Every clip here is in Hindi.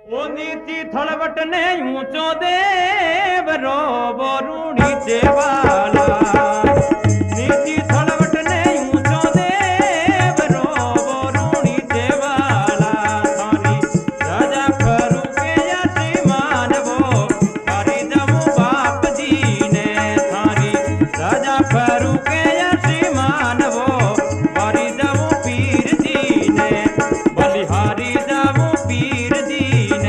ओ नीति थड़वट ने ऊंचो देव रो बोरूणी देवाला नीति थड़वट ने ऊंचो देव रो बोरूणी देवाला थारी राजा करू के यसी मानवो थारी जमू बाप जी ने थारी राजा करू के यसी मानवो थारी जमू पीर जी ने बलिहारी जमू पीर जी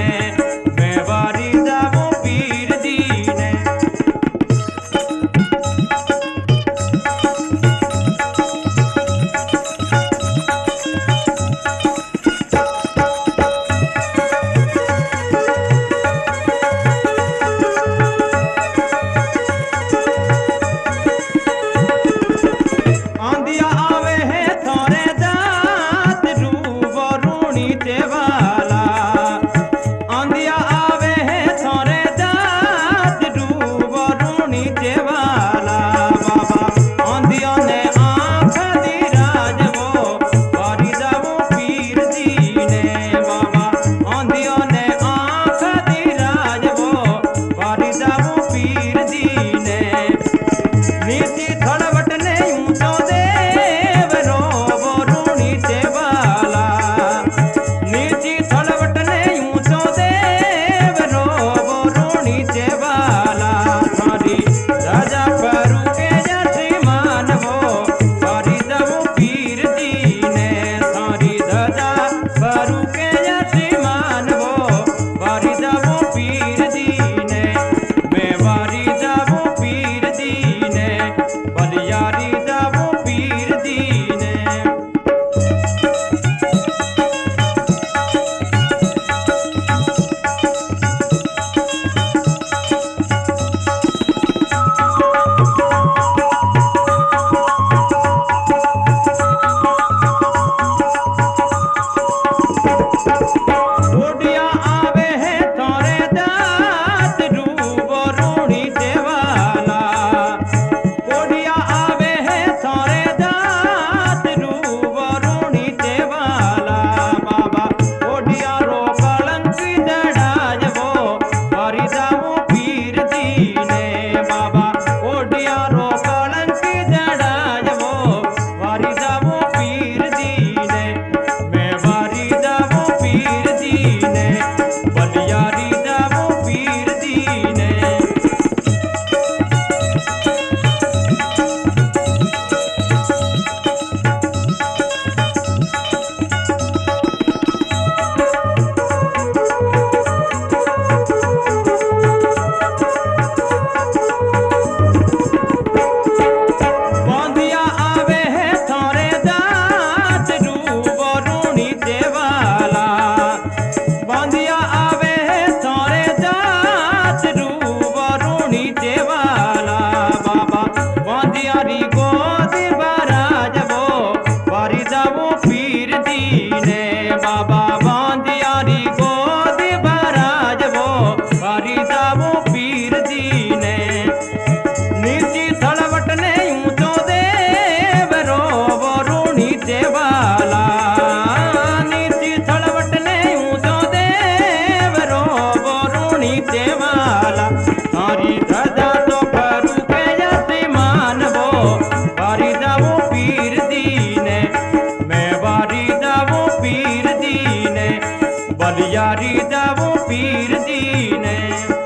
बलियारी जावो पीर जी ने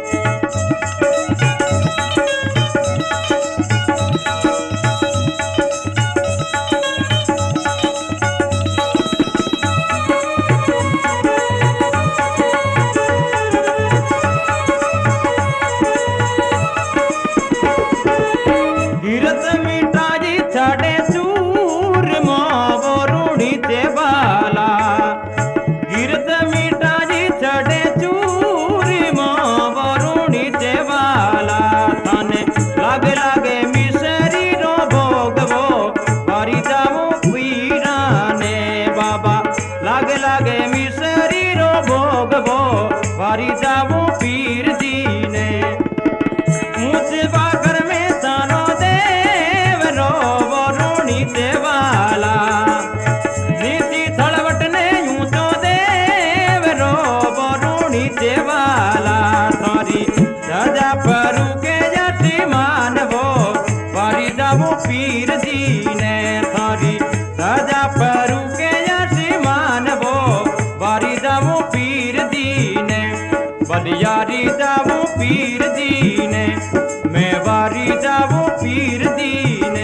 गिरत मिटाई छाड़े चूर मावो रूढ़ी ते बाला गिरत मिटाई छाड़े चूर मावो रूढ़ी ते बाला थाने लागे लागे मिसरी रो भोगवो हरी जावो पीरा ने बाबा लागे लागे मिसरी रो भोगवो हरी जावो पीर जी ने मुझे बागर में तानो देव रो वरुणी देवाला नीति थड़वट ने यूं तो देव रो वरुणी नीचे वाला थारी सजा परू के जटी मानवो वारी जाबो पीर जी ने थारी सजा परू के जटी मानवो वारी जाबो पीर जी ने बलियारी जाबो पीर जी ने मैं वारी जाबो पीर जी ने।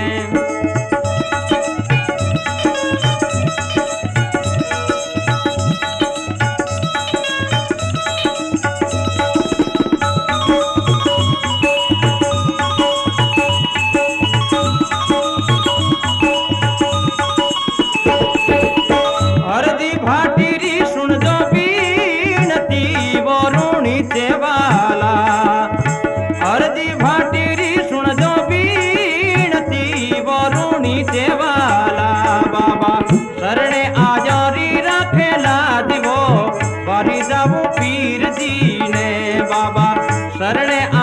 हरदी भाटीरी सुन जो बीनती वरुणी वाला हरदी भाटीरी सुन जो बीनती वरुणी वाला बाबा शरणे आजारी रखे लाजवो वारी जाबो पीर जी ने बाबा शरणे